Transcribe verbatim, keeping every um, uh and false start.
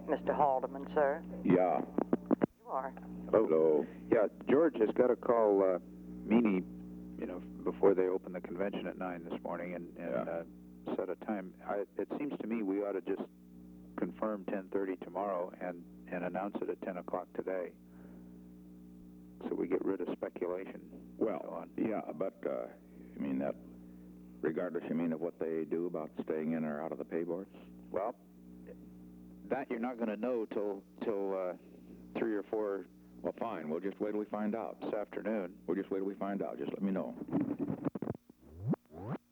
Mister Haldeman, sir. Yeah. You are. Hello. Yeah, George has got to call uh, Meany, you know, before they open the convention at nine this morning and, and Yeah. uh, set a time. I, it seems to me we ought to just confirm ten thirty tomorrow and, and announce it at ten o'clock today, so we get rid of speculation. Well, and so on. yeah, but, uh, I mean, that, regardless, you mean, of what they do about staying in or out of the pay boards? Well, that you're not going to know till till uh, three or four Well, fine. We'll just wait till we find out. this afternoon. We'll just wait till we find out. Just let me know.